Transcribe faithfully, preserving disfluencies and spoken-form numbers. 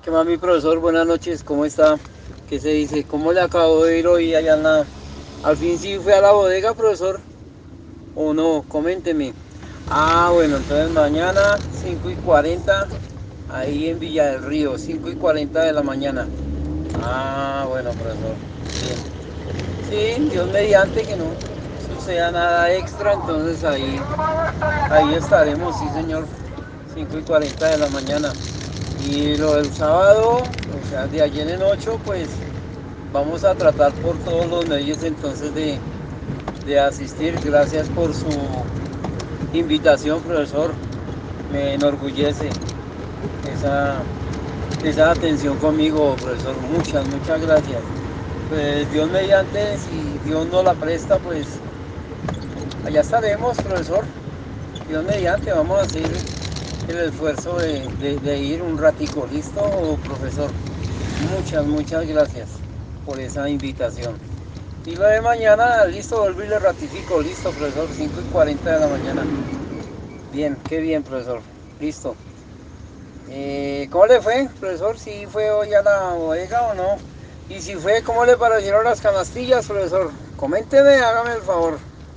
¿Qué más, mi profesor? Buenas noches, ¿cómo está? ¿Qué se dice? ¿Cómo le acabo de ir hoy allá en la... Al fin sí fue a la bodega, profesor, ¿o no? Coménteme. Ah, bueno, entonces mañana cinco y cuarenta, ahí en Villa del Río, cinco y cuarenta de la mañana. Ah, bueno, profesor. Bien. Sí, Dios mediante que no suceda nada extra, entonces ahí, ahí estaremos, sí, señor. Cinco y cuarenta de la mañana. Y lo del sábado, o sea, de ayer en ocho, pues vamos a tratar por todos los medios entonces de, de asistir. Gracias por su invitación, profesor. Me enorgullece esa, esa atención conmigo, profesor. Muchas, muchas gracias. Pues Dios mediante, si Dios nos la presta, pues allá estaremos, profesor. Dios mediante, vamos a hacer el esfuerzo de, de, de ir un ratico. ¿Listo, profesor? Muchas, muchas gracias por esa invitación. Y lo de mañana, listo, vuelvo y le ratifico. Listo, profesor, cinco y cuarenta de la mañana. Bien, qué bien, profesor. Listo. Eh, ¿Cómo le fue, profesor? ¿Si fue hoy a la bodega o no? Y si fue, ¿cómo le parecieron las canastillas, profesor? Coménteme, hágame el favor.